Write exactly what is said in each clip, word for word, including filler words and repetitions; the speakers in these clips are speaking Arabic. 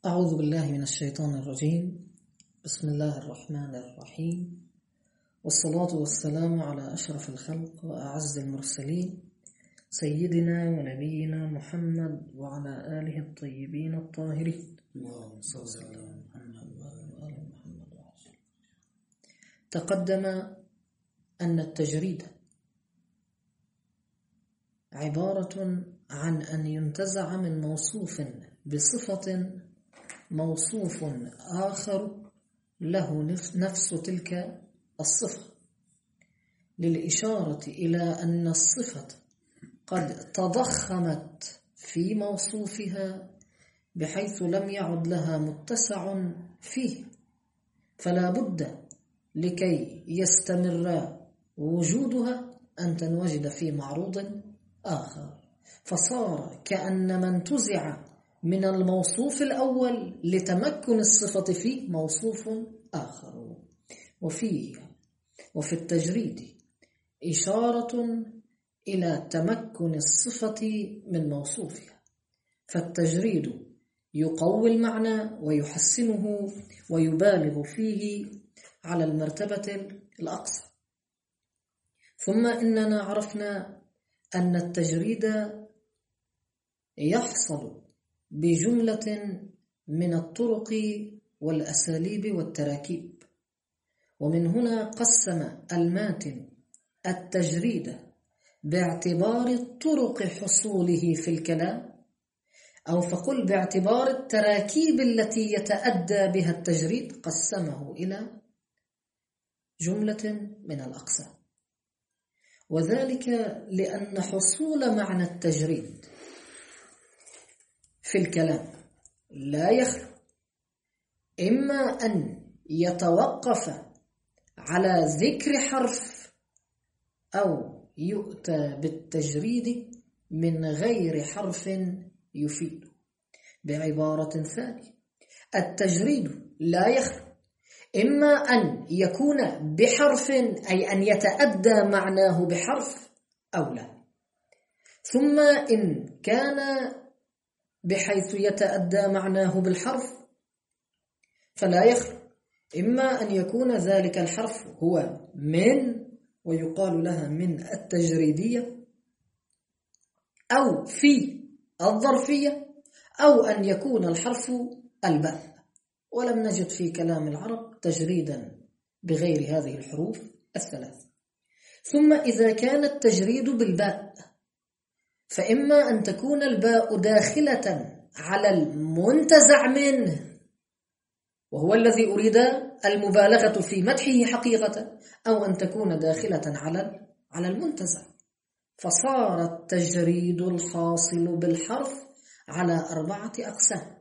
أعوذ بالله من الشيطان الرجيم. بسم الله الرحمن الرحيم، والصلاة والسلام على أشرف الخلق وأعز المرسلين سيدنا ونبينا محمد وعلى آله الطيبين الطاهرين. تقدم أن التجريد عبارة عن أن ينتزع من موصوف بصفة موصوف آخر له نفس تلك الصفة، للإشارة إلى أن الصفة قد تضخمت في موصوفها بحيث لم يعد لها متسع فيه، فلا بد لكي يستمر وجودها أن تنوجد في معروض آخر، فصار كأن من انتزع من الموصوف الأول لتمكن الصفة فيه موصوف آخر. وفيه وفي التجريد إشارة إلى تمكن الصفة من موصوفها، فالتجريد يقوي المعنى ويحسنه ويبالغ فيه على المرتبة الأقصى. ثم إننا عرفنا أن التجريد يحصل بجملة من الطرق والأساليب والتراكيب، ومن هنا قسم الماتن التجريد باعتبار طرق حصوله في الكلام، أو فقل باعتبار التراكيب التي يتأدى بها التجريد، قسمه إلى جملة من الأقسام، وذلك لأن حصول معنى التجريد في الكلام لا يخلو إما أن يتوقف على ذكر حرف أو يؤتى بالتجريد من غير حرف يفيد. بعبارة ثانية، التجريد لا يخلو إما أن يكون بحرف أي أن يتأدى معناه بحرف أو لا، ثم إن كان بحيث يتأدى معناه بالحرف فلا يخلو إما أن يكون ذلك الحرف هو من، ويقال لها من التجريدية، أو في الظرفية، أو أن يكون الحرف الباء، ولم نجد في كلام العرب تجريدا بغير هذه الحروف الثلاث. ثم إذا كان التجريد بالباء فإما أن تكون الباء داخلة على المنتزع منه، وهو الذي أريد المبالغة في مدحه حقيقة، أو أن تكون داخلة على على المنتزع، فصار التجريد الحاصل بالحرف على أربعة أقسام: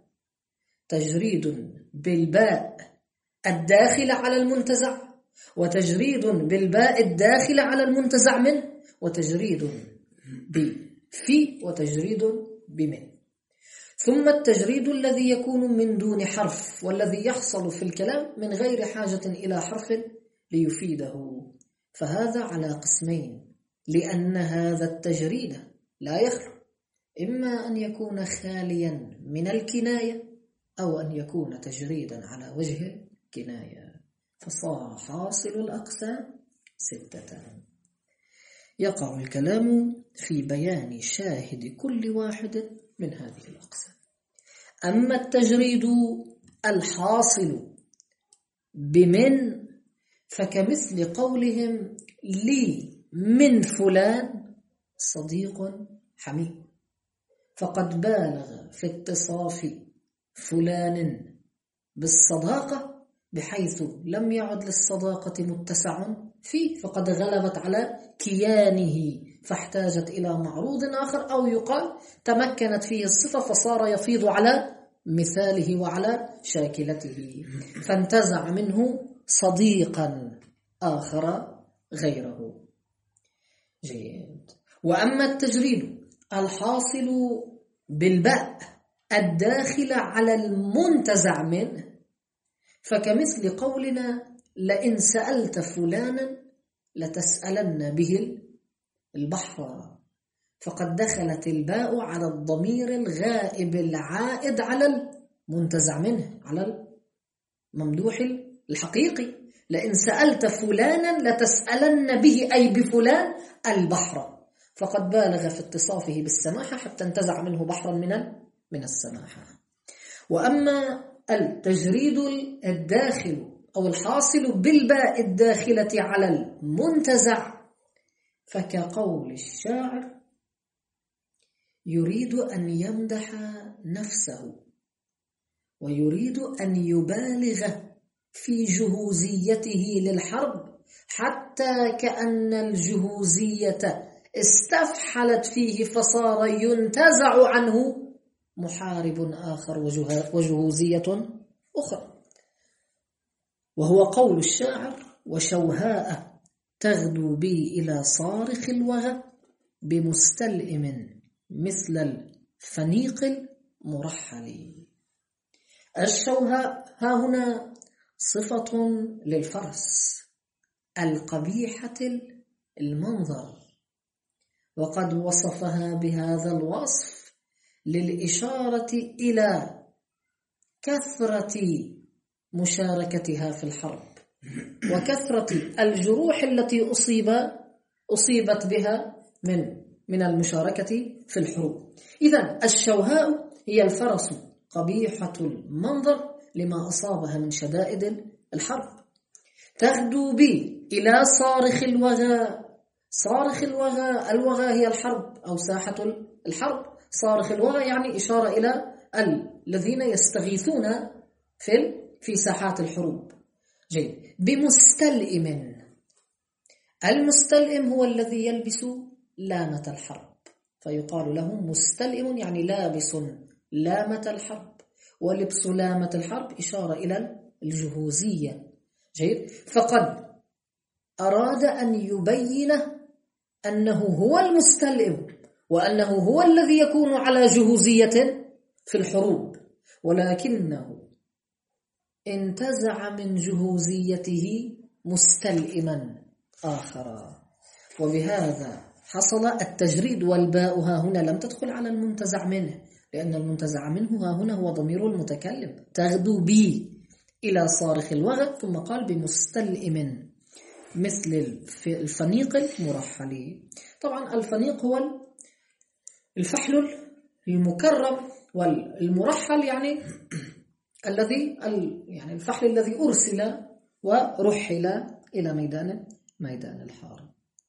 تجريد بالباء الداخل على المنتزع، وتجريد بالباء الداخل على المنتزع منه، وتجريد بفي، وتجريد بمن. ثم التجريد الذي يكون من دون حرف، والذي يحصل في الكلام من غير حاجة إلى حرف ليفيده، فهذا على قسمين، لأن هذا التجريد لا يخلو إما أن يكون خاليا من الكناية أو أن يكون تجريدا على وجه الكناية، فصار حاصل الأقسام ستة. يقع الكلام في بيان شاهد كل واحد من هذه الأقسام. أما التجريد الحاصل بمن فكمثل قولهم لي من فلان صديق حميم، فقد بالغ في اتصاف فلان بالصداقة بحيث لم يعد للصداقة متسع فيه، فقد غلبت على كيانه فاحتاجت إلى معروض آخر، أو يقال تمكنت فيه الصفة فصار يفيض على مثاله وعلى شاكلته، فانتزع منه صديقا آخر غيره. جيد. وأما التجريد الحاصل بالباء الداخل على المنتزع منه فكمثل قولنا لئن سألت فلانا لتسألن به البحر، فقد دخلت الباء على الضمير الغائب العائد على منتزع منه على الممدوح الحقيقي. لئن سألت فلانا لتسألن به أي بفلان البحر، فقد بالغ في اتصافه بالسماحة حتى انتزع منه بحرا من من السماحة. وأما التجريد الداخل أو الحاصل بالباء الداخلة على المنتزع فكقول الشاعر: يريد أن يمدح نفسه ويريد أن يبالغ في جهوزيته للحرب حتى كأن الجهوزية استفحلت فيه فصار ينتزع عنه محارب آخر وجهوزية أخرى. وهو قول الشاعر: وشوهاء تغدو بي إلى صارخ الوغى بمستلئم مثل الفنيق المرحل. الشوهاء ها هنا صفة للفرس القبيحة المنظر، وقد وصفها بهذا الوصف للإشارة إلى كثرة مشاركتها في الحرب وكثرة الجروح التي أصيب أصيبت بها من من المشاركة في الحروب. إذن الشوهاء هي الفرس قبيحة المنظر لما أصابها من شدائد الحرب. تغدو بي إلى صارخ الوغى. صارخ الوغى، الوغى هي الحرب أو ساحة الحرب. صارخ الوغى يعني إشارة إلى الذين يستغيثون في في ساحات الحروب. جيد. بمستلئم. المستلئم هو الذي يلبس لامة الحرب، فيقال له مستلئم يعني لابس لامة الحرب. ولبس لامة الحرب إشارة إلى الجهوزية. جيد. فقد أراد أن يبين أنه هو المستلئم وأنه هو الذي يكون على جهوزية في الحروب، ولكنه انتزع من جهوزيته مستلئما آخر. وبهذا حصل التجريد. والباء ها هنا لم تدخل على المنتزع منه، لأن المنتزع منه ها هنا هو ضمير المتكلم. تغدو بي إلى صارخ الوغى، ثم قال بمستلئم مثل الفنيق المرحل. طبعا الفنيق هو الفحل المكرم، والمرحل يعني الذي يعني الفحل الذي أرسل ورحل إلى ميدان ميدان الحرب.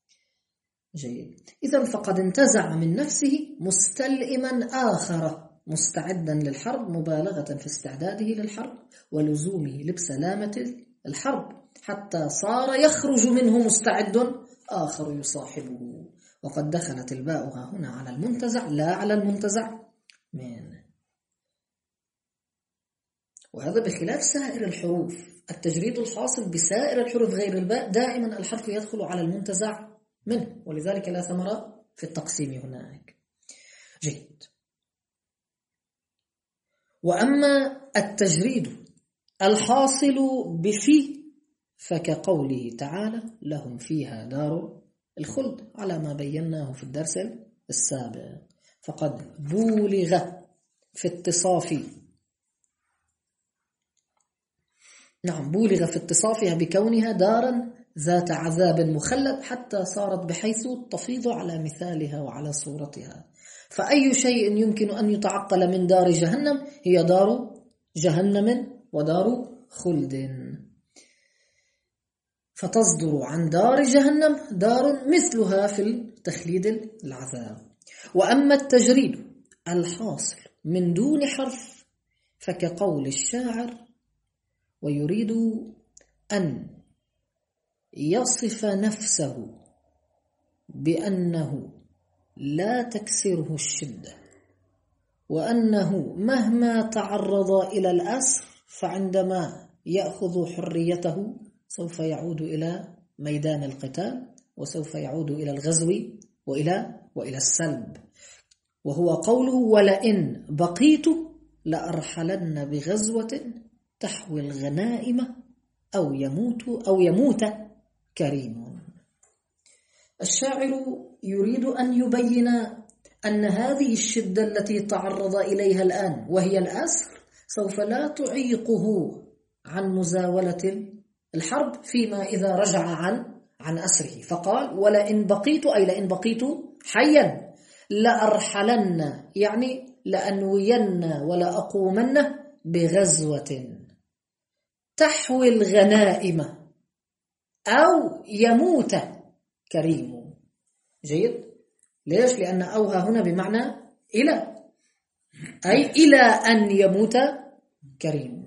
جيد. إذن فقد انتزع من نفسه مستلئما آخر مستعدا للحرب، مبالغة في استعداده للحرب ولزومه لبس لامة الحرب، حتى صار يخرج منه مستعد آخر يصاحبه. وقد دخلت الباء هنا على المنتزع لا على المنتزع منه. وهذا بخلاف سائر الحروف. التجريد الحاصل بسائر الحروف غير الباء دائما الحرف يدخل على المنتزع منه، ولذلك لا ثمرة في التقسيم هناك. جيد. وأما التجريد الحاصل بفي فكقوله تعالى: لهم فيها دار الخلد، على ما بيناه في الدرس السابق. فقد بولغ في اتصاف نعم بولغ في اتصافها بكونها دارا ذات عذاب مخلد، حتى صارت بحيث تفيض على مثالها وعلى صورتها. فأي شيء يمكن أن يتعقل من دار جهنم هي دار جهنم ودار خلد، فتصدر عن دار جهنم دار مثلها في التخليد العذاب. وأما التجريد الحاصل من دون حرف فكقول الشاعر: ويريد أن يصف نفسه بأنه لا تكسره الشدة، وأنه مهما تعرض إلى الأسر فعندما يأخذ حريته سوف يعود إلى ميدان القتال، وسوف يعود إلى الغزو وإلى وإلى السلب. وهو قوله: ولئن بقيت لأرحلن بغزوة تحوي الغنائم أو يموت أو يموت كريم. الشاعر يريد أن يبين أن هذه الشدة التي تعرض إليها الآن وهي الأسر سوف لا تعيقه عن مزاولة الحرب فيما إذا رجع عن عن أسره. فقال ولئن بقيت، أي لئن بقيت حيا، لأرحلن، يعني لأنوين ولا أقومن بغزوة تحوي الغنائم أو يموت كريم. جيد؟ ليش؟ لأن أوها هنا بمعنى إلى، أي إلى أن يموت كريم.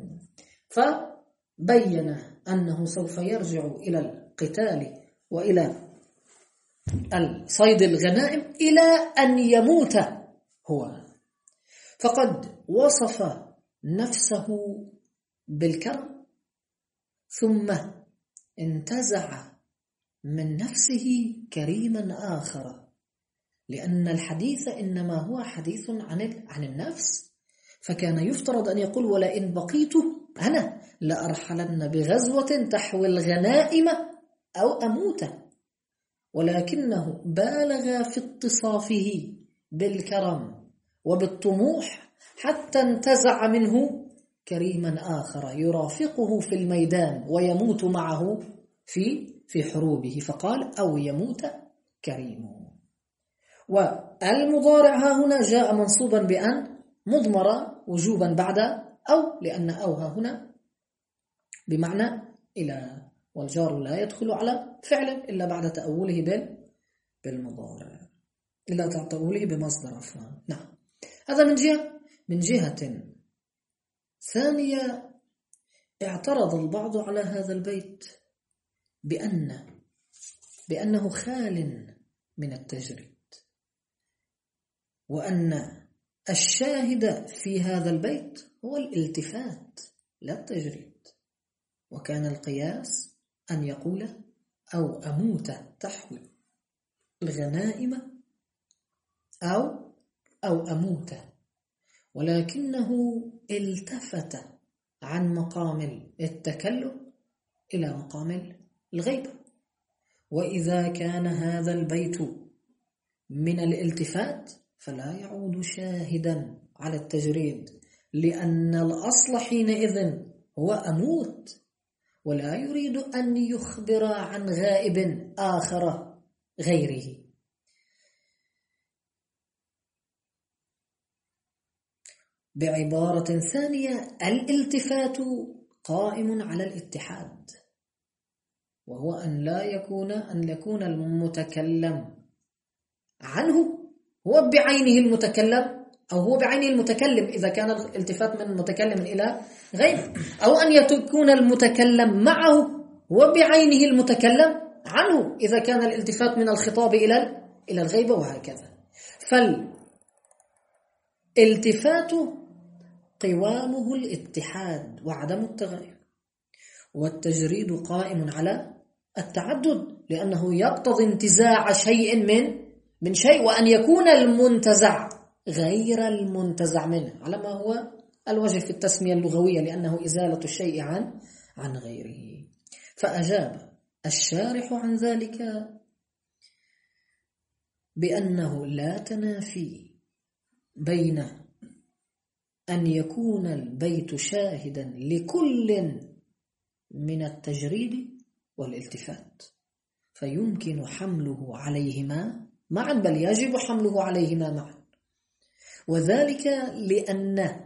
فبين أنه سوف يرجع إلى القتال وإلى صيد الغنائم إلى أن يموت هو. فقد وصف نفسه بالكرم ثم انتزع من نفسه كريما آخر، لأن الحديث إنما هو حديث عن عن النفس، فكان يفترض أن يقول ولئن بقيت أنا لأرحلن بغزوة تحوي الغنائم أو أموت، ولكنه بالغ في اتصافه بالكرم وبالطموح حتى انتزع منه كريما آخر يرافقه في الميدان ويموت معه في في حروبه، فقال أو يموت كريم. والمضارع ها هنا جاء منصوبا بأن مضمرة وجوبا بعد أو، لأن أوها هنا بمعنى إلى، والجار لا يدخل على فعل إلا بعد تأوله بالمضارع، إلا تأوله بمصدر عفوا. نعم، هذا من جهة. من جهة ثانية اعترض البعض على هذا البيت بأن بأنه خال من التجريد، وأن الشاهد في هذا البيت هو الالتفات لا التجريد. وكان القياس أن يقول أو أموت تحوي الغنائم أو أو أموت، ولكنه التفت عن مقام التكلم إلى مقام الغيبة. وإذا كان هذا البيت من الالتفات فلا يعود شاهدا على التجريد، لأن الأصل حينئذ هو أموت، ولا يريد أن يخبر عن غائب آخر غيره. بعبارة ثانية الالتفات قائم على الاتحاد، وهو أن لا يكون أن يكون المتكلم عنه هو بعينه المتكلم، أو هو بعينه المتكلم إذا كان الالتفات من متكلم إلى غيره، أو أن يكون المتكلم معه هو بعينه المتكلم عنه إذا كان الالتفات من الخطاب إلى إلى الغيبة، وهكذا. فالالتفات قوامه الاتحاد وعدم التغير، والتجريد قائم على التعدد، لأنه يقتضي انتزاع شيء من من شيء، وأن يكون المنتزع غير المنتزع منه على ما هو الوجه في التسمية اللغوية، لأنه إزالة الشيء عن عن غيره. فأجاب الشارح عن ذلك بأنه لا تنافي بين أن يكون البيت شاهدا لكل من التجريد والالتفات، فيمكن حمله عليهما معا، بل يجب حمله عليهما معا، وذلك لأن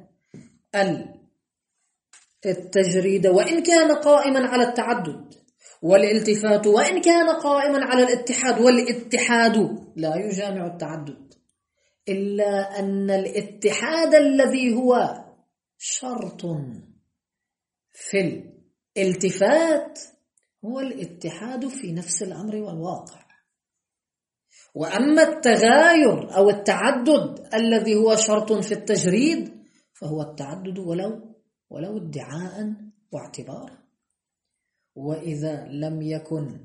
التجريد وإن كان قائما على التعدد، والالتفات وإن كان قائما على الاتحاد، والاتحاد لا يجامع التعدد، إلا أن الاتحاد الذي هو شرط في الالتفات هو الاتحاد في نفس الأمر والواقع. وأما التغاير أو التعدد الذي هو شرط في التجريد فهو التعدد ولو ولو ادعاء واعتبارا. وإذا لم يكن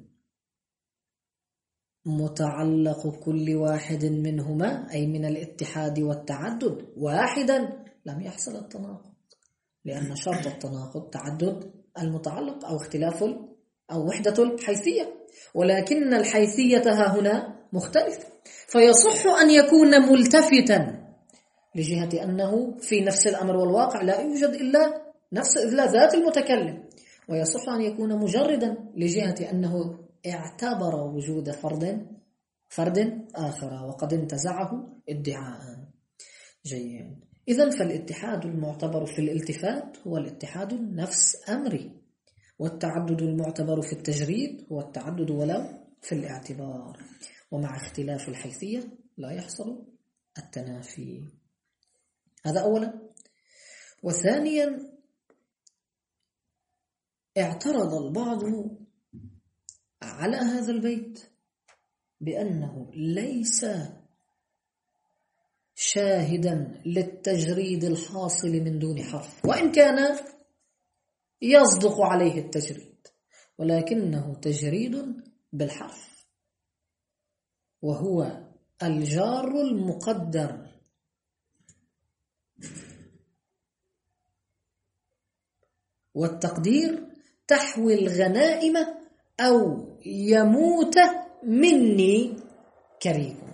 متعلق كل واحد منهما أي من الاتحاد والتعدد واحدا لم يحصل التناقض، لأن شرط التناقض تعدد المتعلق أو اختلاف أو وحدة الحيثية، ولكن الحيثية ها هنا مختلفة، فيصح أن يكون ملتفتا لجهة أنه في نفس الأمر والواقع لا يوجد إلا نفس إلا ذات المتكلم، ويصح أن يكون مجردا لجهة أنه اعتبر وجود فرد فرد آخر وقد انتزعه ادعاء. جيد. إذن فالاتحاد المعتبر في الالتفات هو الاتحاد النفس أمري، والتعدد المعتبر في التجريد هو التعدد ولو في الاعتبار، ومع اختلاف الحيثية لا يحصل التنافي. هذا أولا. وثانيا اعترض البعض على هذا البيت بأنه ليس شاهدا للتجريد الحاصل من دون حرف، وإن كان يصدق عليه التجريد، ولكنه تجريد بالحرف، وهو الجار المقدر، والتقدير تحوي الغنائم أو يموت مني كريم،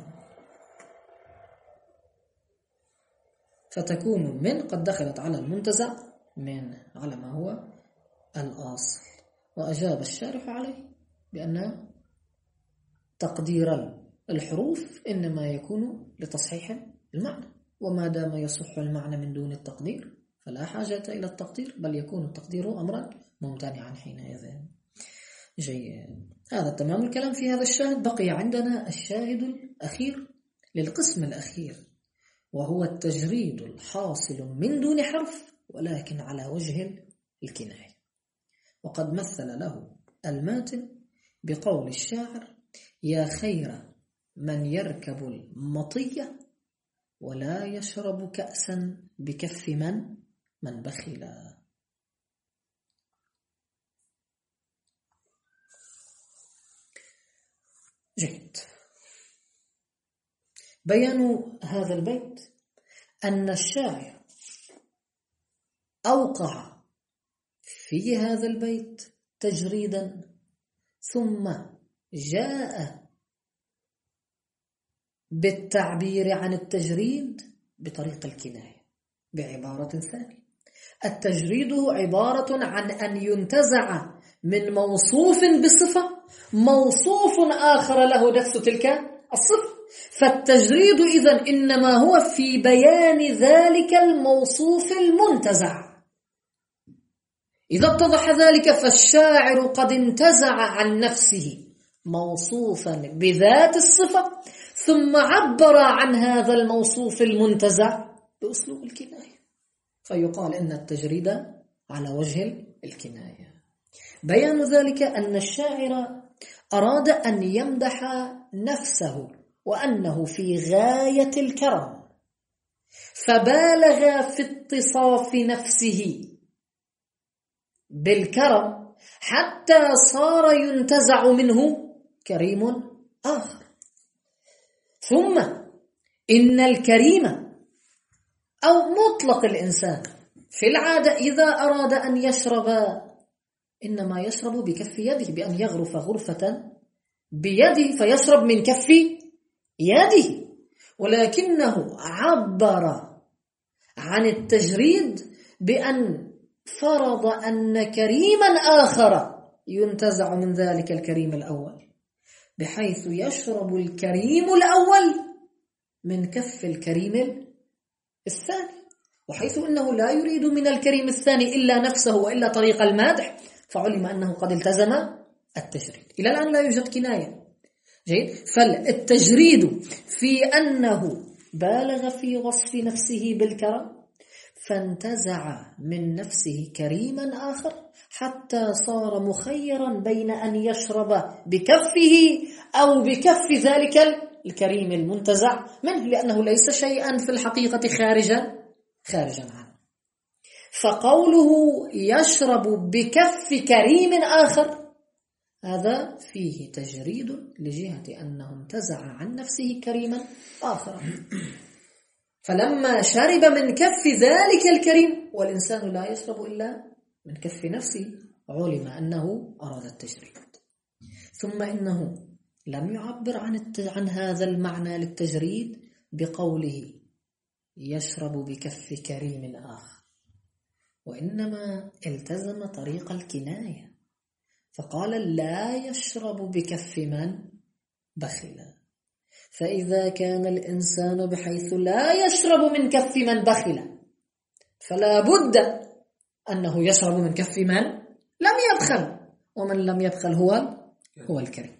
فتكون من قد دخلت على المنتزع من على ما هو الأصل. وأجاب الشارح عليه بأن تقدير الحروف إنما يكون لتصحيح المعنى، وما دام يصح المعنى من دون التقدير فلا حاجة إلى التقدير، بل يكون التقدير أمرا ممتنعا حينئذ. جيد. هذا تمام الكلام في هذا الشاهد. بقي عندنا الشاهد الأخير للقسم الأخير، وهو التجريد الحاصل من دون حرف ولكن على وجه الكناية، وقد مثل له الماتن بقول الشاعر: يا خير من يركب المطية ولا يشرب كأسا بكف من من بخلا. جيد. بيان هذا البيت أن الشاعر أوقع في هذا البيت تجريدا، ثم جاء بالتعبير عن التجريد بطريق الكناية بعبارة ثانية. التجريد عبارة عن أن ينتزع من موصوف بصفة موصوف آخر له نفس تلك الصفة، فالتجريد إذن إنما هو في بيان ذلك الموصوف المنتزع. إذا اتضح ذلك فالشاعر قد انتزع عن نفسه موصوفا بذات الصفة، ثم عبر عن هذا الموصوف المنتزع بأسلوب الكناية، فيقال إن التجريد على وجه الكناية. بيان ذلك أن الشاعر أراد أن يمدح نفسه وأنه في غاية الكرم، فبالغ في اتصاف نفسه بالكرم حتى صار ينتزع منه كريم آخر. ثم إن الكريم أو مطلق الإنسان في العادة إذا أراد أن يشرب إنما يشرب بكف يده، بأن يغرف غرفة بيده فيشرب من كف يده، ولكنه عبر عن التجريد بأن فرض أن كريما آخر ينتزع من ذلك الكريم الأول، بحيث يشرب الكريم الأول من كف الكريم الثاني، وحيث أنه لا يريد من الكريم الثاني إلا نفسه وإلا طريق المادح، فعلم أنه قد التزم التجريد. إلى الآن لا يوجد كناية. جيد. فالتجريد في أنه بالغ في وصف نفسه بالكرم فانتزع من نفسه كريما آخر حتى صار مخيرا بين أن يشرب بكفه أو بكف ذلك الكريم المنتزع منه، لأنه ليس شيئا في الحقيقة خارجا خارجا عنه. فقوله يشرب بكف كريم آخر هذا فيه تجريد لجهة أنه انتزع عن نفسه كريما آخر، فلما شرب من كف ذلك الكريم، والإنسان لا يشرب إلا من كف نفسه، علم أنه أراد التجريد. ثم إنه لم يعبر عن عن هذا المعنى للتجريد بقوله يشرب بكف كريم آخر، وإنما التزم طريق الكناية فقال لا يشرب بكف من بخل. فإذا كان الإنسان بحيث لا يشرب من كف من بخل فلا بد أنه يشرب من كف من لم يبخل، ومن لم يبخل هو هو الكريم.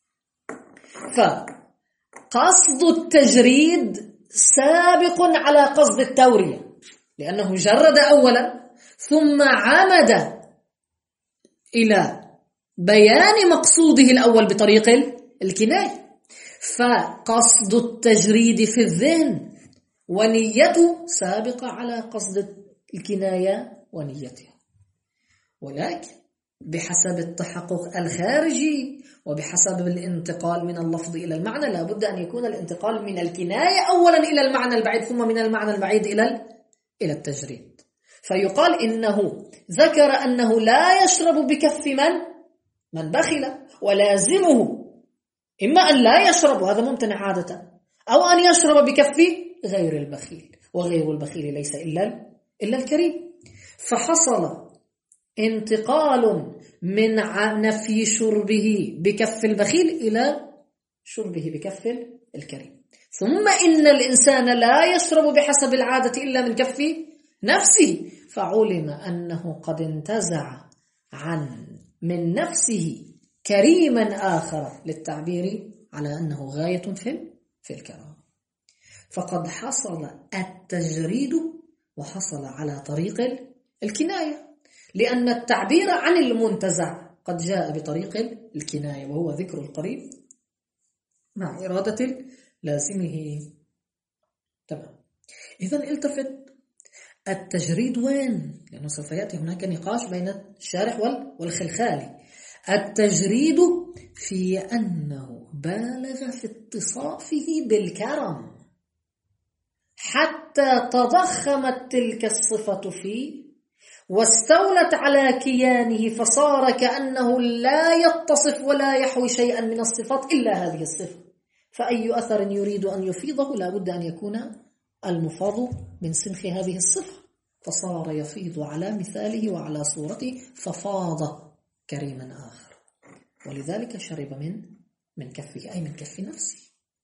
فقصد التجريد سابق على قصد التورية، لأنه جرد أولا ثم عمد إلى بيان مقصوده الأول بطريق الكناية. فقصد التجريد في الذهن ونيته سابقة على قصد الكناية ونيتها، ولكن بحسب التحقق الخارجي وبحسب الانتقال من اللفظ إلى المعنى لا بد أن يكون الانتقال من الكناية أولا إلى المعنى البعيد ثم من المعنى البعيد إلى إلى التجريد. فيقال إنه ذكر أنه لا يشرب بكف من من بخل، ولازمه إما أن لا يشرب وهذا ممتنع عادة، أو أن يشرب بكف غير البخيل، وغير البخيل ليس إلا إلا الكريم. فحصل انتقال من نفي شربه بكف البخيل إلى شربه بكف الكريم. ثم إن الإنسان لا يشرب بحسب العادة إلا من كف نفسه، فعلم أنه قد انتزع عن من نفسه كريما آخر للتعبير على أنه غاية في في الكرام. فقد حصل التجريد وحصل على طريق الكناية، لأن التعبير عن المنتزع قد جاء بطريق الكناية وهو ذكر القريب مع إرادة لازمه. تمام. إذن التفت التجريد وين؟ لأنه سوف يأتي هناك نقاش بين الشارح والخلخالي. التجريد في أنه بالغ في اتصافه بالكرم حتى تضخمت تلك الصفة فيه واستولت على كيانه، فصار كأنه لا يتصف ولا يحوي شيئا من الصفات إلا هذه الصفة. فأي أثر يريد أن يفيضه لا بد أن يكون المفاض من سنخ هذه الصفة، فصار يفيض على مثاله وعلى صورته ففاض كريما آخر، ولذلك شرب من من كفه أي من كف نفسه.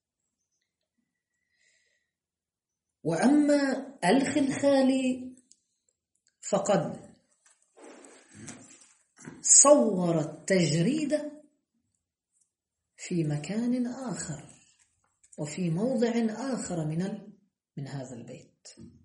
وأما الخلخالي فقد صور التجريد في مكان آخر وفي موضع آخر من من هذا البيت،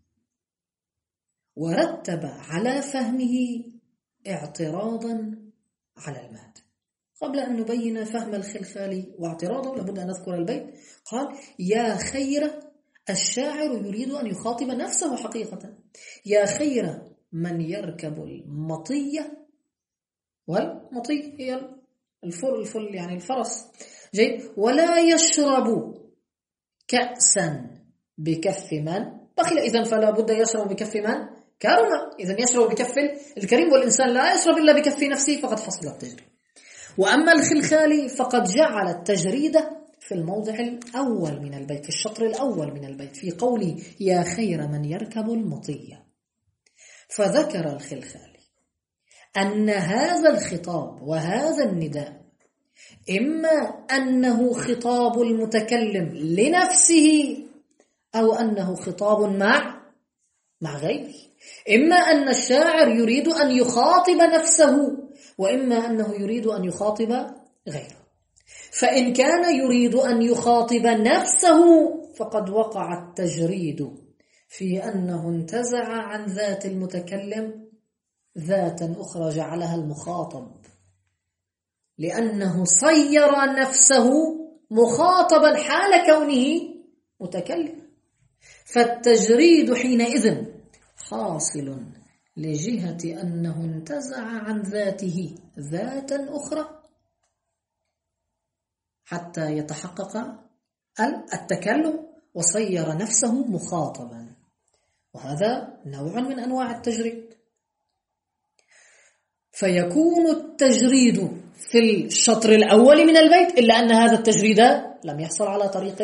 ورتب على فهمه اعتراضا على المادة. قبل أن نبين فهم الخلخالي واعتراضه لابد أن نذكر البيت. قال: يا خير، الشاعر يريد أن يخاطب نفسه حقيقة، يا خير من يركب المطية، والمطي هي الفل الفل يعني الفرس، جيد، ولا يشرب كأسا بكف من بخل. إذن فلا بد يشرب بكف من كرم، إذن يشرب بكف الكريم، والإنسان لا يشرب إلا بكف نفسه، فقد حصل التجريد. وأما الخلخالي فقد جعل التجريد في الموضع الأول من البيت، في الشطر الأول من البيت، في قوله يا خير من يركب المطية. فذكر الخلخالي أن هذا الخطاب وهذا النداء إما أنه خطاب المتكلم لنفسه أو أنه خطاب مع مع غيره، إما أن الشاعر يريد أن يخاطب نفسه وإما أنه يريد أن يخاطب غيره. فإن كان يريد أن يخاطب نفسه فقد وقع التجريد في أنه انتزع عن ذات المتكلم ذاتا أخرى جعلها المخاطب، لأنه صير نفسه مخاطبا حال كونه متكلم. فالتجريد حينئذ حاصل لجهة أنه انتزع عن ذاته ذاتا أخرى حتى يتحقق التكلم، وصير نفسه مخاطبا، وهذا نوع من أنواع التجريد. فيكون التجريد في الشطر الأول من البيت، إلا أن هذا التجريد لم يحصل على طريق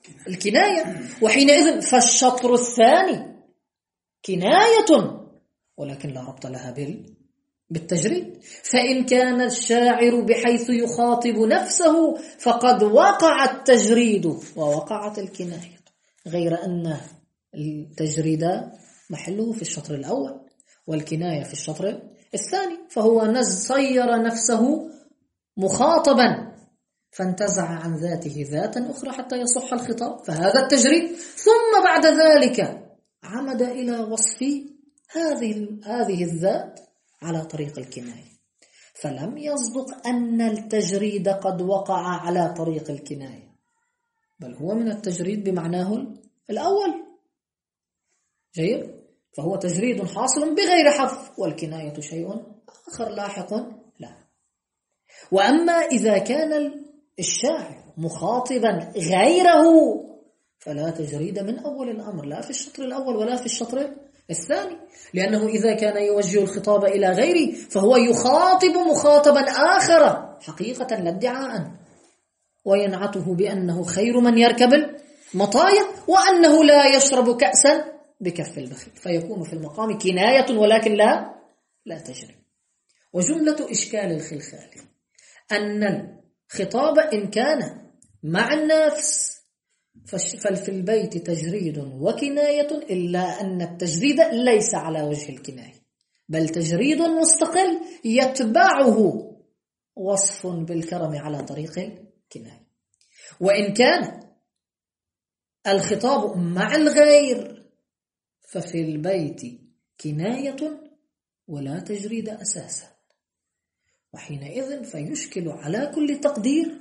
الكناية. وحينئذ فالشطر الثاني كناية ولكن لا ربط لها بالتجريد. فإن كان الشاعر بحيث يخاطب نفسه فقد وقع التجريد ووقعت الكناية، غير أن التجريد محله في الشطر الأول والكناية في الشطر الثاني، فهو صير نفسه مخاطبا فانتزع عن ذاته ذاتا أخرى حتى يصح الخطاب، فهذا التجريد. ثم بعد ذلك عمد إلى وصف هذه هذه الذات على طريق الكناية، فلم يصدق أن التجريد قد وقع على طريق الكناية، بل هو من التجريد بمعناه الأول. جيد؟ فهو تجريد حاصل بغير حذف، والكناية شيء آخر لاحق لا. وأما إذا كان الشاعر مخاطبا غيره فلا تجريد من أول الأمر، لا في الشطر الأول ولا في الشطر الثاني، لأنه إذا كان يوجه الخطاب إلى غيره فهو يخاطب مخاطبا آخر حقيقة لا ادعاء، وينعته بأنه خير من يركب المطايا وأنه لا يشرب كأسا بكف البخيل، فيكون في المقام كناية ولكن لا لا تجري. وجملة إشكال الخلخال أن الخطاب إن كان مع النفس ففي البيت تجريد وكناية، إلا أن التجريد ليس على وجه الكناية بل تجريد مستقل يتبعه وصف بالكرم على طريق الكناية. وإن كان الخطاب مع الغير ففي البيت كناية ولا تجريد أساسا، وحينئذ فيشكل على كل تقدير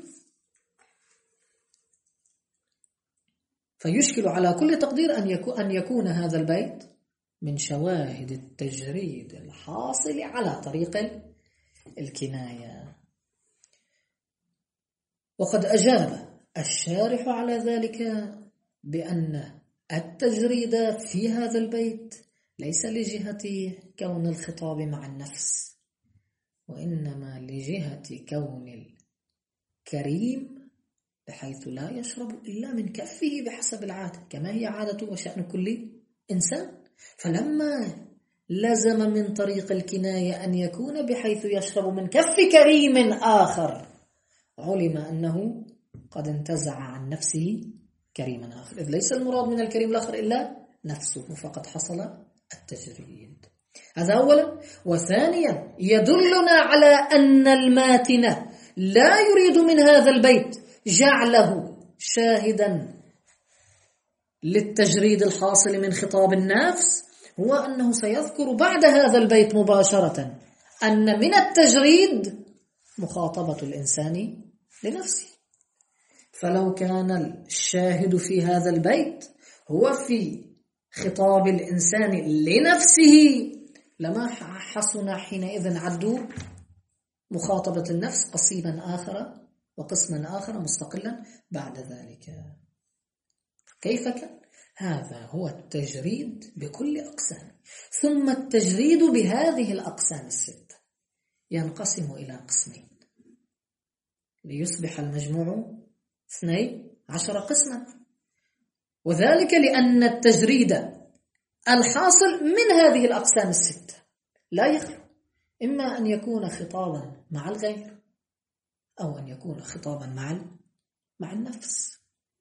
فيشكل على كل تقدير أن يكون, أن يكون هذا البيت من شواهد التجريد الحاصل على طريق الكناية. وقد أجاب الشارح على ذلك بأن التجريد في هذا البيت ليس لجهة كون الخطاب مع النفس، وإنما لجهة كون الكريم بحيث لا يشرب إلا من كفه بحسب العادة كما هي عادة وشأن كل إنسان. فلما لزم من طريق الكناية أن يكون بحيث يشرب من كف كريم آخر، علم أنه قد انتزع عن نفسه كريما آخر، إذ ليس المراد من الكريم الآخر إلا نفسه، فقد حصل التجريد. هذا أولا. وثانيا يدلنا على أن الماتن لا يريد من هذا البيت جعله شاهدا للتجريد الحاصل من خطاب النفس، هو أنه سيذكر بعد هذا البيت مباشرة أن من التجريد مخاطبة الإنسان لنفسه. فلو كان الشاهد في هذا البيت هو في خطاب الإنسان لنفسه لما حسن حينئذ عدوا مخاطبة النفس قسيما آخر وقسما آخر مستقلا بعد ذلك. كيف كان؟ هذا هو التجريد بكل أقسام. ثم التجريد بهذه الأقسام الستة ينقسم إلى قسمين ليصبح المجموع اثني عشر قسما، وذلك لأن التجريد الحاصل من هذه الأقسام الستة لا يخلو إما أن يكون خطابا مع الغير أو أن يكون خطابا مع مع النفس.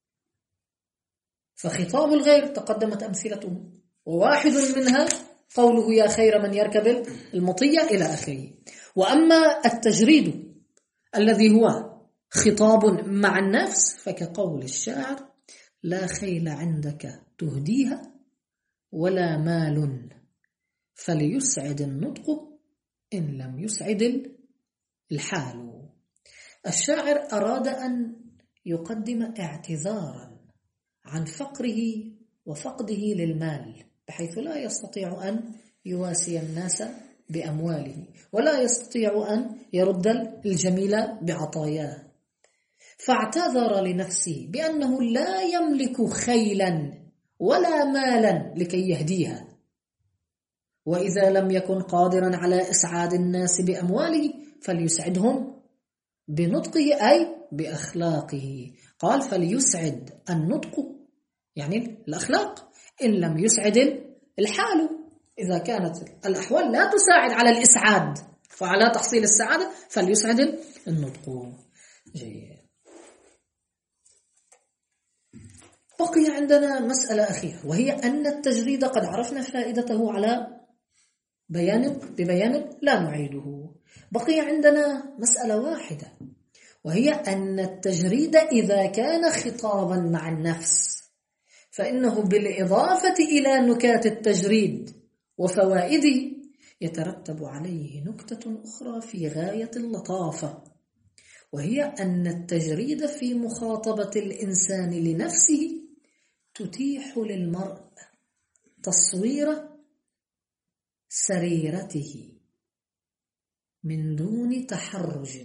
فخطاب الغير تقدمت أمثلته، وواحد منها قوله يا خير من يركب المطية إلى آخره. وأما التجريد الذي هو خطاب مع النفس فكقول الشاعر لا خيل عندك تهديها ولا مال فليسعد النطق إن لم يسعد الحال. الشاعر أراد أن يقدم اعتذارا عن فقره وفقده للمال، بحيث لا يستطيع أن يواسي الناس بأمواله ولا يستطيع أن يرد الجميل بعطاياه، فاعتذر لنفسه بأنه لا يملك خيلا ولا مالا لكي يهديها، وإذا لم يكن قادرا على إسعاد الناس بأمواله فليسعدهم بنطقه أي بأخلاقه قال فليسعد النطق يعني الأخلاق إن لم يسعد الحال. إذا كانت الأحوال لا تساعد على الإسعاد وعلى تحصيل السعادة فليسعد النطق. جيد. بقي عندنا مسألة أخيرة، وهي أن التجريد قد عرفنا فائدته على بيان ببيان لا نعيده. بقي عندنا مسألة واحدة، وهي أن التجريد إذا كان خطابا مع النفس فإنه بالإضافة إلى نكات التجريد وفوائده يترتب عليه نكتة أخرى في غاية اللطافة، وهي أن التجريد في مخاطبة الإنسان لنفسه تتيح للمرء تصوير سريرته من دون تحرج،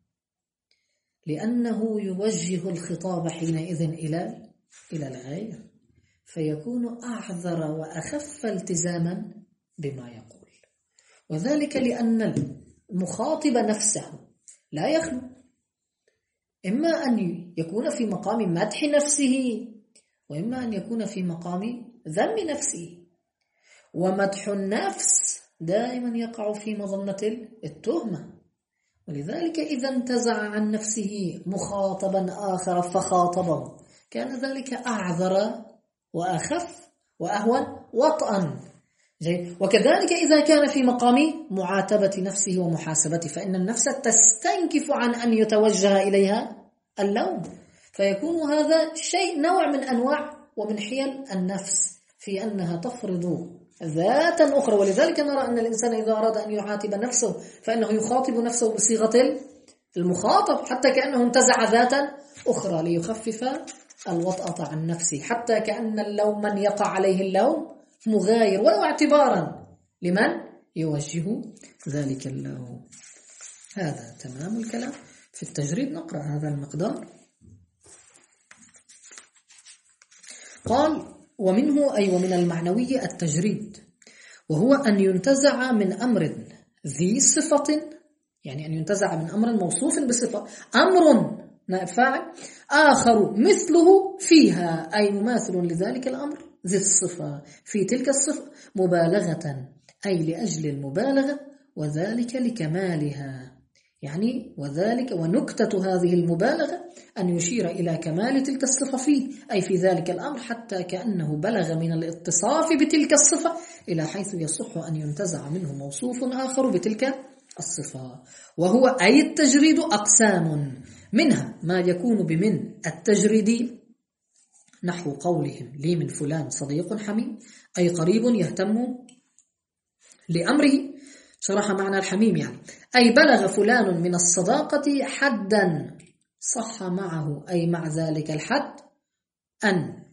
لأنه يوجه الخطاب حينئذ إلى إلى الغير، فيكون أعذر وأخف التزاما بما يقول. وذلك لأن المخاطب نفسه لا يخلو، إما أن يكون في مقام مدح نفسه، وإما أن يكون في مقام ذم نفسه. ومدح النفس دائما يقع في مظنة التهمة، ولذلك إذا انتزع عن نفسه مخاطبا آخر فخاطبه كان ذلك أعذر وأخف وأهون وطئا. وكذلك إذا كان في مقام معاتبة نفسه ومحاسبته، فإن النفس تستنكف عن أن يتوجه إليها اللوم، فيكون هذا شيء نوع من أنواع ومن حيل النفس في أنها تفرض ذات أخرى. ولذلك نرى أن الإنسان إذا أراد أن يعاتب نفسه فإنه يخاطب نفسه بصيغة المخاطب، حتى كأنه انتزع ذاتا أخرى ليخفف الوطأة عن نفسه، حتى كأن اللوم من يقع عليه اللوم مغاير ولو اعتبارا لمن يوجه ذلك اللوم. هذا تمام الكلام في التجريد. نقرأ هذا المقدار. قال ومنه أي ومن المعنوي التجريد، وهو أن ينتزع من أمر ذي صفة، يعني أن ينتزع من أمر موصوف بصفة أمر نائب فاعل آخر مثله فيها، أي مماثل لذلك الأمر ذي الصفة في تلك الصفة مبالغة، أي لأجل المبالغة، وذلك لكمالها. يعني وذلك ونكتة هذه المبالغة أن يشير إلى كمال تلك الصفة فيه، أي في ذلك الأمر، حتى كأنه بلغ من الاتصاف بتلك الصفة إلى حيث يصح أن ينتزع منه موصوف آخر بتلك الصفة. وهو أي التجريد أقسام، منها ما يكون بمن التجريد نحو قولهم لي من فلان صديق حميم، أي قريب يهتم لأمره. شرح معنى الحميم يعني أي بلغ فلان من الصداقة حدا صح معه، أي مع ذلك الحد أن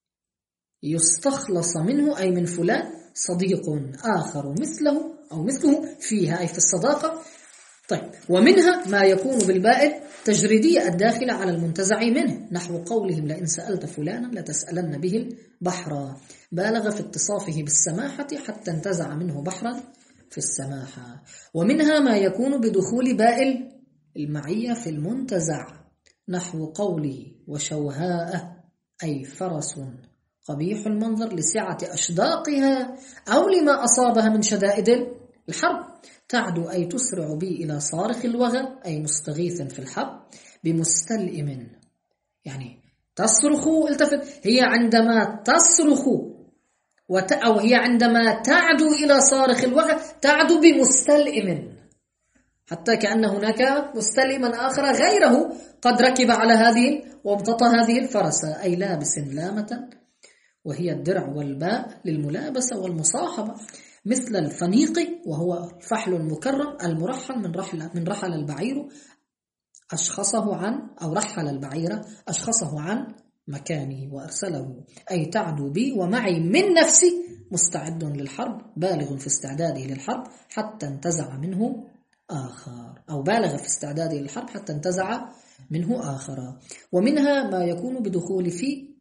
يستخلص منه، أي من فلان صديق آخر مثله أو مثله فيها، أي في الصداقة. طيب ومنها ما يكون بالباء التجريدية الداخلة على المنتزع منه، نحو قولهم لئن سألت فلانا لتسألن به البحر، بالغ في اتصافه بالسماحة حتى انتزع منه بحرا في السماحة. ومنها ما يكون بدخول باء المعية في المنتزع، نحو قوله وشوهاء، أي فرس قبيح المنظر لسعة أشداقها أو لما أصابها من شدائد الحرب، تعدو أي تسرع بي إلى صارخ الوغى، أي مستغيث في الحرب، بمستلئم، يعني تصرخ. التفت، هي عندما تصرخ وت... أو هي عندما تعدو إلى صارخ الوغى تعدو بمستلئم، حتى كأن هناك مستلئما آخر غيره قد ركب على هذه وامتطى هذه الفرسة، أي لابس لامة، وهي الدرع والباء للملابسة والمصاحبة، مثل الفنيق وهو الفحل المكرم المرحل من رحل من رحل البعير أشخصه عن أو رحل البعير أشخصه عن مكانه وأرسله، أي تعدو بي ومعي من نفسي مستعد للحرب، بالغ في استعداده للحرب حتى انتزع منه آخر، أو بالغ في استعداده للحرب حتى انتزع منه آخر. ومنها ما يكون بدخول في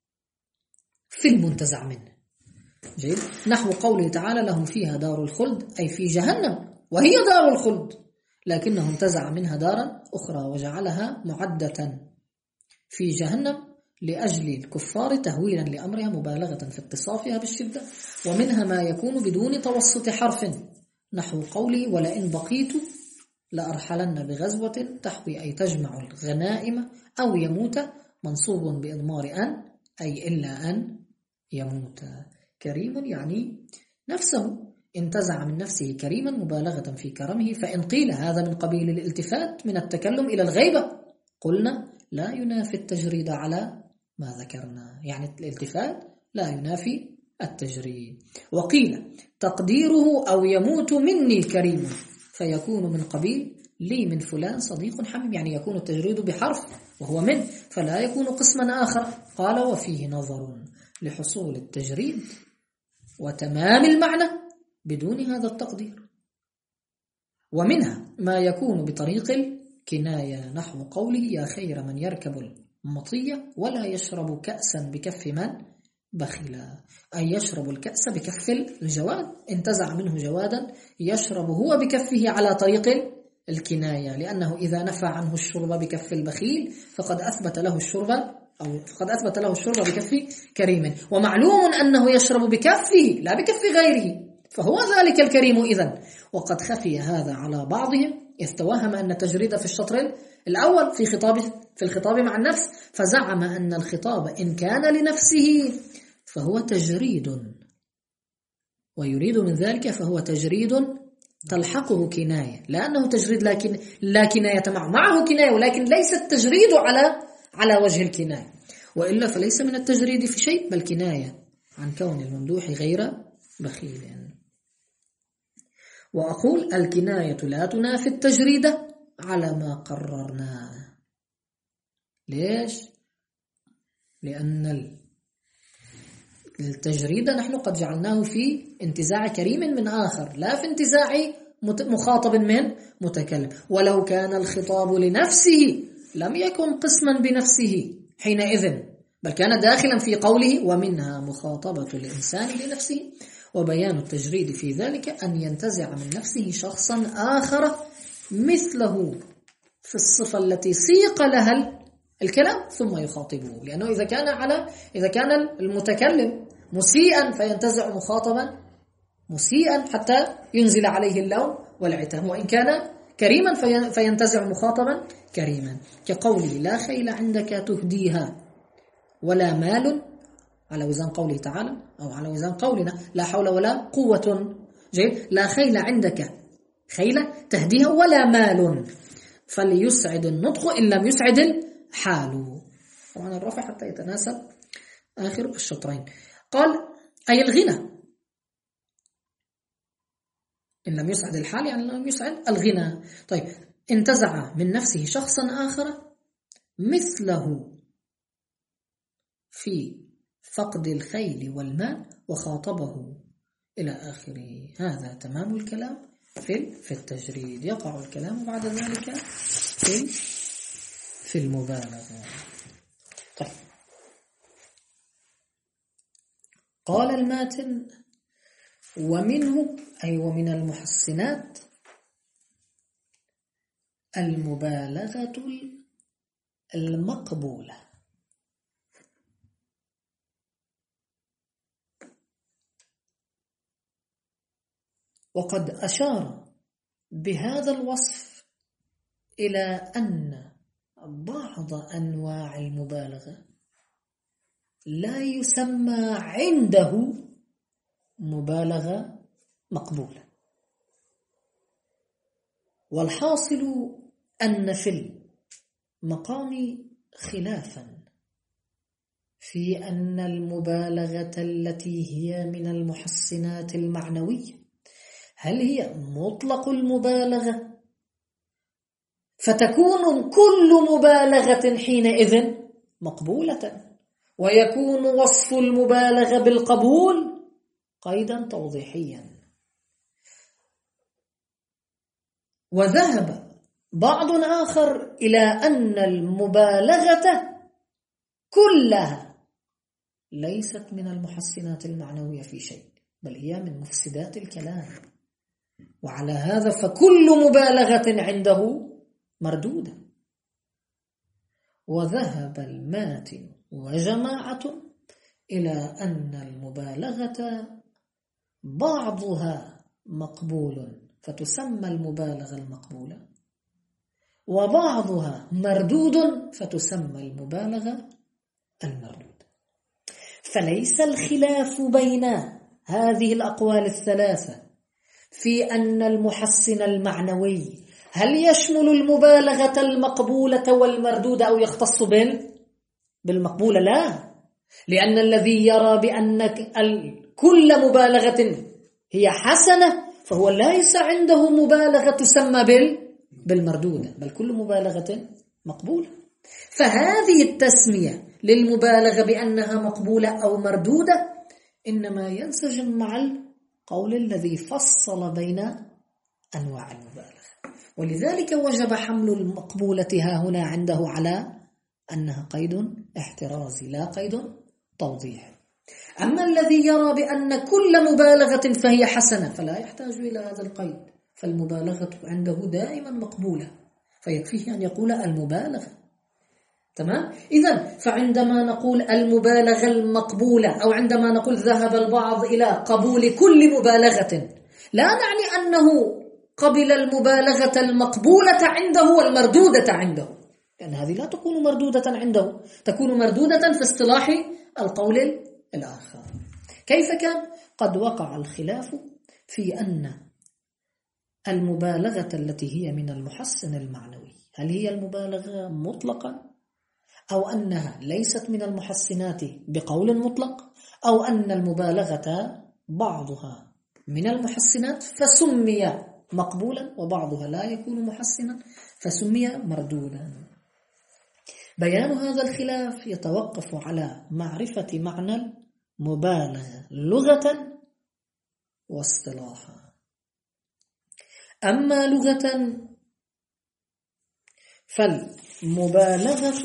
في المنتزع منه. جيد. نحو قوله تعالى لهم فيها دار الخلد، أي في جهنم وهي دار الخلد، لكنه انتزع منها دارا أخرى وجعلها معدة في جهنم لأجل الكفار تهويلا لأمرها مبالغة في اتصافها بالشدة، ومنها ما يكون بدون توسط حرف نحو قولي ولئن بقيت لأرحلن بغزوة تحوي أي تجمع الغنائم، أو يموت منصوب بإضمار أن أي إلا أن يموت. كريم يعني نفسه، انتزع من نفسه كريما مبالغة في كرمه. فإن قيل هذا من قبيل الالتفات من التكلم إلى الغيبة قلنا لا ينافي التجريد على ما ذكرنا، يعني الالتفات لا ينافي التجريد. وقيل تقديره أو يموت مني كريم فيكون من قبيل لي من فلان صديق حميم، يعني يكون التجريد بحرف وهو من، فلا يكون قسما آخر. قال وفيه نظر لحصول التجريد وتمام المعنى بدون هذا التقدير. ومنها ما يكون بطريق الكناية نحو قوله يا خير من يركب المطية ولا يشرب كأسا بكف من بخلا، أي يشرب الكأس بكف الجواد، انتزع منه جوادا يشرب هو بكفه على طريق الكناية، لأنه إذا نفى عنه الشرب بكف البخيل فقد أثبت له الشرب أو فقد أثبت له الشرب بكف كريم، ومعلوم أنه يشرب بكفه لا بكف غيره، فهو ذلك الكريم إذن. وقد خفي هذا على بعضهم إذ توهم أن التجريد في الشطر الأول في خطابه في الخطاب مع النفس، فزعم أن الخطاب إن كان لنفسه فهو تجريد، ويريد من ذلك فهو تجريد تلحقه كناية، لأنه تجريد لكن لا كناية معه، معه كناية ولكن ليس التجريد على على وجه الكناية، وإلا فليس من التجريد في شيء بل كناية عن كون الممدوح غير بخيل. وأقول الكناية لا تنافي التجريد على ما قررناه. ليش؟ لأن التجريد نحن قد جعلناه في انتزاع كريم من آخر، لا في انتزاع مخاطب من متكلم. ولو كان الخطاب لنفسه لم يكن قسما بنفسه حينئذ، بل كان داخلا في قوله ومنها مخاطبة الإنسان لنفسه. وبيان التجريد في ذلك أن ينتزع من نفسه شخصا آخر مثله في الصفة التي سيق لها الكلام ثم يخاطبه، لأنه إذا كان على إذا كان المتكلم مسيئا فينتزع مخاطبا مسيئا حتى ينزل عليه اللوم والعتاب، وإن كان كريما فينتزع مخاطبا كريما، كقوله لا خيل عندك تهديها ولا مال، على وزن قوله تعالى أو على وزن قولنا لا حول ولا قوة. جيد، لا خيل عندك، خيل تهديها ولا مال، فليسعد النطق إن لم يسعد الحال. طبعا الرفع حتى يتناسب آخر الشطرين. قال أي الغنى، إن لم يسعد الحال يعني لم يسعد الغنى. طيب انتزع من نفسه شخصا آخر مثله في فقد الخيل والمال وخاطبه إلى آخره. هذا تمام الكلام في في التجريد. يقع الكلام بعد ذلك في في المبالغة. طيب قال الماتن ومنه أي ومن المحسنات المبالغة المقبولة. وقد أشار بهذا الوصف إلى أن بعض أنواع المبالغة لا يسمى عنده مبالغة مقبولة. والحاصل أن في المقام خلافا في أن المبالغة التي هي من المحسنات المعنوية هل هي مطلق المبالغة فتكون كل مبالغة حينئذ مقبولة، ويكون وصف المبالغة بالقبول قيدا توضيحيا. وذهب بعض آخر إلى أن المبالغة كلها ليست من المحسنات المعنوية في شيء، بل هي من مفسدات الكلام، وعلى هذا فكل مبالغة عنده مردودة. وذهب الماتن وجماعة إلى أن المبالغة بعضها مقبول فتسمى المبالغة المقبولة، وبعضها مردود فتسمى المبالغة المردودة. فليس الخلاف بين هذه الأقوال الثلاثة في أن المحسن المعنوي هل يشمل المبالغة المقبولة والمردودة أو يختص بالمقبولة؟ لا، لأن الذي يرى بأن كل مبالغة هي حسنة فهو ليس عنده مبالغة تسمى بالمردودة، بل كل مبالغة مقبولة. فهذه التسمية للمبالغة بأنها مقبولة أو مردودة إنما ينسجم مع القول الذي فصل بين أنواع المبالغة، ولذلك وجب حمل المقبولة ها هنا عنده على أنها قيد احترازي لا قيد توضيحي. أما الذي يرى بأن كل مبالغة فهي حسنة فلا يحتاج إلى هذا القيد، فالمبالغة عنده دائما مقبولة، فيكفيه أن يقول المبالغة. تمام؟ إذن فعندما نقول المبالغة المقبولة أو عندما نقول ذهب البعض إلى قبول كل مبالغة لا نعني أنه قبل المبالغة المقبولة عنده والمردودة عنده، لأن هذه لا تكون مردودة عنده، تكون مردودة في اصطلاح القول الآخر. كيف كان؟ قد وقع الخلاف في أن المبالغة التي هي من المحسن المعنوي هل هي المبالغة مطلقا، أو أنها ليست من المحسنات بقول مطلق، أو أن المبالغة بعضها من المحسنات فسمي مقبولا وبعضها لا يكون محسنا فسمي مردودا. بيان هذا الخلاف يتوقف على معرفة معنى المبالغة لغة واصطلاحا. أما لغة فالمبالغة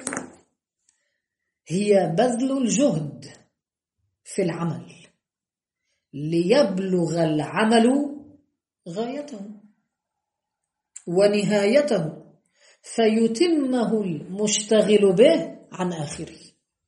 هي بذل الجهد في العمل ليبلغ العمل غايته ونهايته فيتمه المشتغل به عن آخره.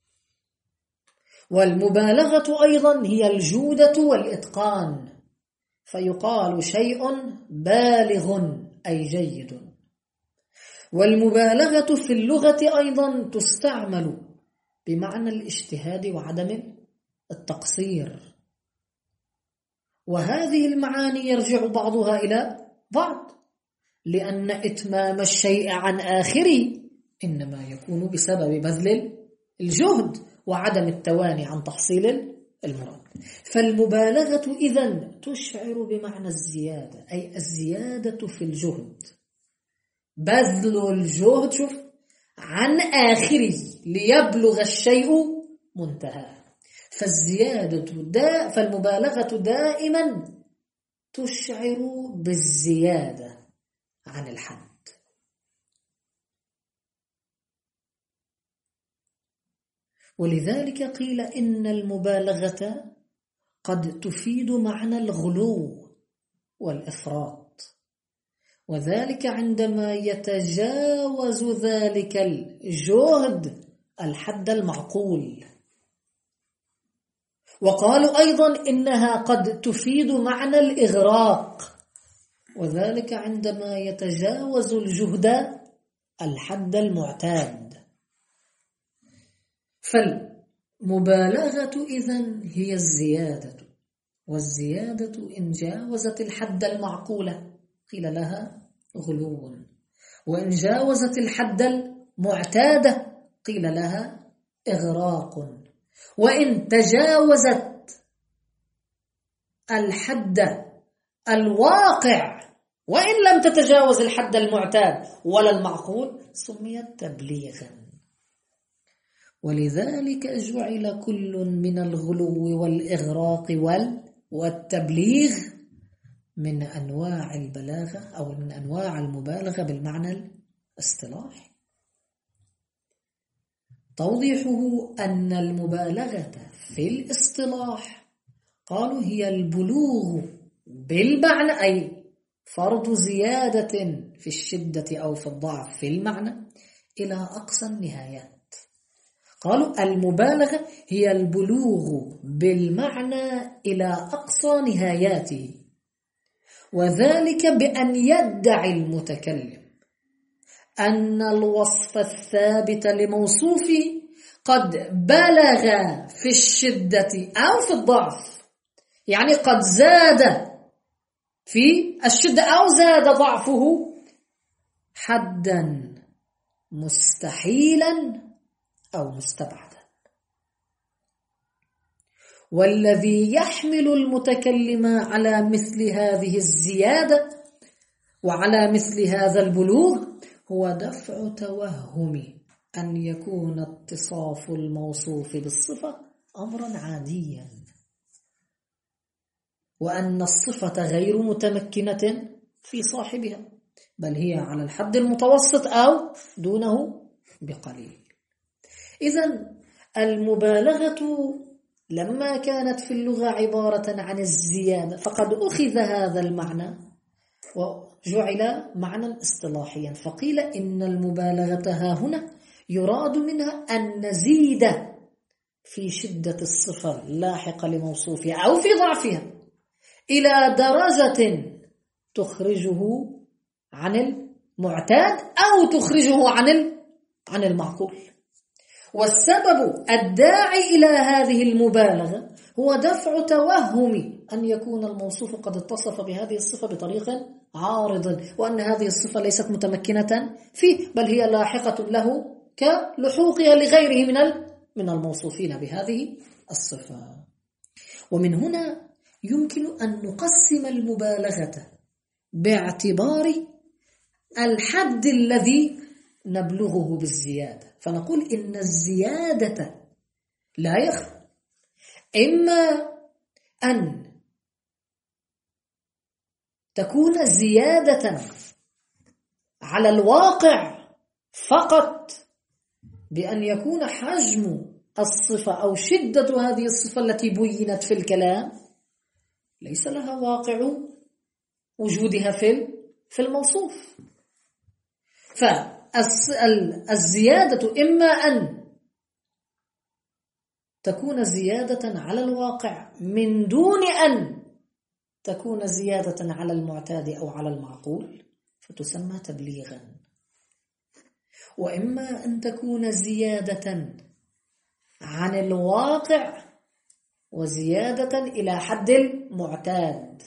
والمبالغة أيضا هي الجودة والإتقان، فيقال شيء بالغ أي جيد. والمبالغة في اللغة أيضا تستعمل بمعنى الاجتهاد وعدم التقصير، وهذه المعاني يرجع بعضها إلى بعض، لأن إتمام الشيء عن آخره إنما يكون بسبب بذل الجهد وعدم التواني عن تحصيل المراد. فالمبالغة إذن تشعر بمعنى الزيادة، أي الزيادة في الجهد، بذل الجهد شوف عن آخره ليبلغ الشيء منتهى. فالزيادة دا فالمبالغة دائما تشعر بالزيادة عن الحد. ولذلك قيل إن المبالغة قد تفيد معنى الغلو والإفراط، وذلك عندما يتجاوز ذلك الجهد الحد المعقول. وقالوا أيضا إنها قد تفيد معنى الإغراق، وذلك عندما يتجاوز الجهد الحد المعتاد. فالمبالغة إذن هي الزيادة، والزيادة إن جاوزت الحد المعقولة قيل لها غلو، وإن جاوزت الحد المعتاد قيل لها إغراق، وإن تجاوزت الحد الواقع وإن لم تتجاوز الحد المعتاد ولا المعقول سميت تبليغا. ولذلك جعل كل من الغلو والإغراق والتبليغ من أنواع البلاغة أو من أنواع المبالغة بالمعنى الاصطلاحي. توضيحه أن المبالغة في الاصطلاح قالوا هي البلوغ بالمعنى، أي فرض زيادة في الشدة أو في الضعف في المعنى إلى أقصى النهايات. قالوا المبالغة هي البلوغ بالمعنى إلى أقصى نهاياته، وذلك بأن يدعي المتكلم أن الوصف الثابت لموصوفه قد بلغ في الشدة أو في الضعف، يعني قد زاد في الشدة أو زاد ضعفه حدا مستحيلا أو مستبعدا. والذي يحمل المتكلم على مثل هذه الزيادة وعلى مثل هذا البلوغ هو دفع توهم أن يكون اتصاف الموصوف بالصفة أمرا عاديا، وأن الصفة غير متمكنة في صاحبها، بل هي على الحد المتوسط أو دونه بقليل. إذن المبالغة لما كانت في اللغة عبارة عن الزيادة فقد أخذ هذا المعنى وجعل معنى اصطلاحيا، فقيل إن المبالغة ها هنا يراد منها أن نزيد في شدة الصفة اللاحقة لموصوفها أو في ضعفها إلى درجة تخرجه عن المعتاد أو تخرجه عن عن المعقول. والسبب الداعي إلى هذه المبالغة هو دفع توهم أن يكون الموصوف قد اتصف بهذه الصفة بطريقة عارض، وأن هذه الصفة ليست متمكنة فيه، بل هي لاحقة له كلحوقها لغيره من من الموصوفين بهذه الصفة. ومن هنا يمكن أن نقسم المبالغة باعتبار الحد الذي نبلغه بالزيادة، فنقول إن الزيادة لا يخفى إما أن تكون زيادة على الواقع فقط بأن يكون حجم الصفة أو شدة هذه الصفة التي بينت في الكلام ليس لها واقع وجودها في في الموصوف. فالزيادة إما أن تكون زيادة على الواقع من دون أن تكون زيادة على المعتاد أو على المعقول فتسمى تبليغا، وإما أن تكون زيادة عن الواقع وزيادة إلى حد المعتاد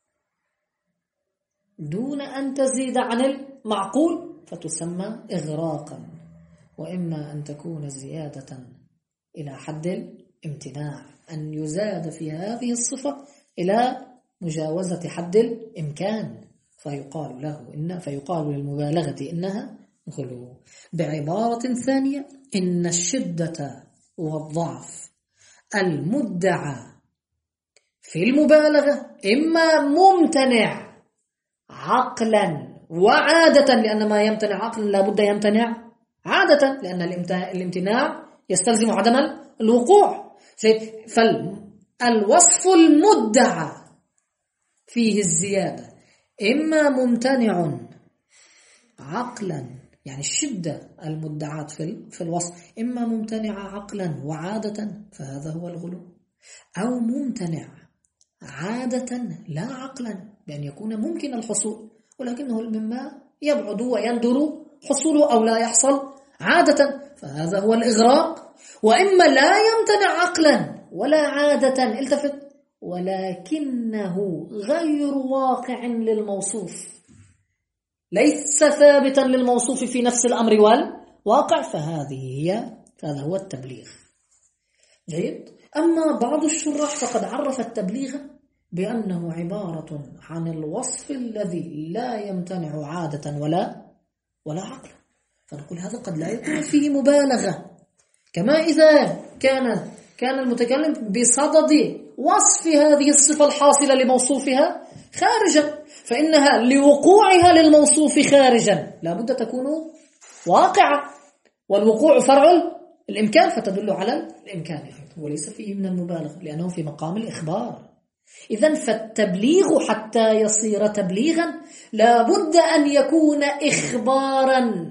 دون أن تزيد عن المعقول فتسمى إغراقا، وإما أن تكون زيادة إلى حد الامتناع، أن يزاد في هذه الصفة إلى مجاوزة حد الإمكان فيقال له إن فيقال للمبالغة إنها غلو. بعبارة ثانية إن الشدة والضعف المدعى في المبالغة إما ممتنع عقلا وعادة، لأن ما يمتنع عقلا لابد يمتنع عادة، لأن الامتناع يستلزم عدم الوقوع. فالوصف المدعى فيه الزيادة إما ممتنع عقلا، يعني الشدة المدعاة في الوصف إما ممتنع عقلا وعادة فهذا هو الغلو، أو ممتنع عادة لا عقلا بأن يكون ممكن الحصول ولكنه مما يبعد ويندر حصوله أو لا يحصل عادة فهذا هو الإغراق. وإما لا يمتنع عقلا ولا عادة، التفت، ولكنه غير واقع للموصوف، ليس ثابتا للموصوف في نفس الأمر والواقع، فهذه هي هذا هو التبليغ. جيد. أما بعض الشراح فقد عرف التبليغ بأنه عبارة عن الوصف الذي لا يمتنع عادة ولا ولا عقلا، فنقول هذا قد لا يكون فيه مبالغة، كما إذا كان كان المتكلم بصدد وصف هذه الصفة الحاصلة لموصوفها خارجا، فإنها لوقوعها للموصوف خارجا لابد تكون واقعة، والوقوع فرع الإمكان فتدل على الإمكان، وليس فيه من المبالغة لأنه في مقام الإخبار. إذن فالتبليغ حتى يصير تبليغا لابد أن يكون إخبارا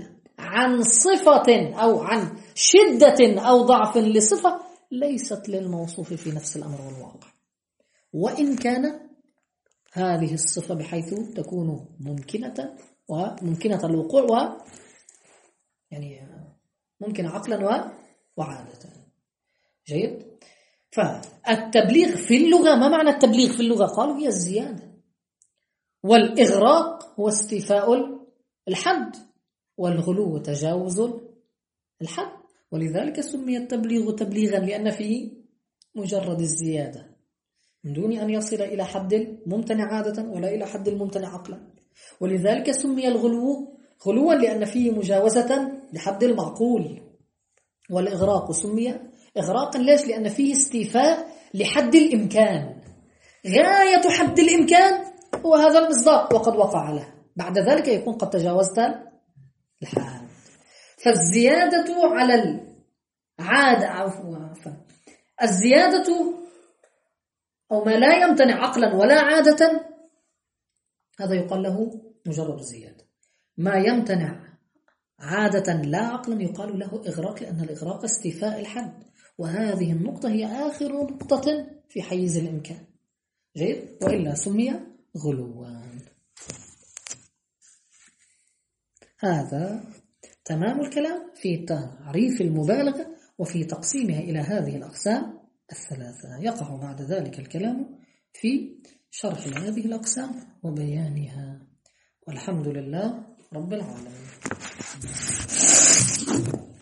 عن صفة أو عن شدة أو ضعف لصفة ليست للموصوف في نفس الأمر والواقع، وإن كان هذه الصفة بحيث تكون ممكنة وممكنة الوقوع و يعني ممكنة عقلا وعادة. جيد. فالتبليغ في اللغة، ما معنى التبليغ في اللغة؟ قالوا هي الزيادة، والإغراق هو استيفاء الحد، والغلو تجاوز الحد، ولذلك سمي التبليغ تبليغا لأن فيه مجرد الزيادة من دون أن يصل إلى حد الممتنع عادة ولا إلى حد الممتنع عقلا. ولذلك سمي الغلو غلوا لأن فيه مجاوزة لحد المعقول. والإغراق سمي إغراقا ليش؟ لأن فيه استيفاء لحد الإمكان، غاية حد الإمكان هو هذا المصداق وقد وقع له، بعد ذلك يكون قد تجاوزت الحد. فالزيادة على العادة عفوا الزيادة أو ما لا يمتنع عقلا ولا عادة هذا يقال له مجرد زيادة. ما يمتنع عادة لا عقلا يقال له إغراق، لأن الإغراق استيفاء الحد، وهذه النقطة هي آخر نقطة في حيز الإمكان. جيد. وإلا سمي غلوان. هذا تمام الكلام في تعريف المبالغة وفي تقسيمها إلى هذه الأقسام الثلاثة. يقع بعد ذلك الكلام في شرح هذه الأقسام وبيانها، والحمد لله رب العالمين.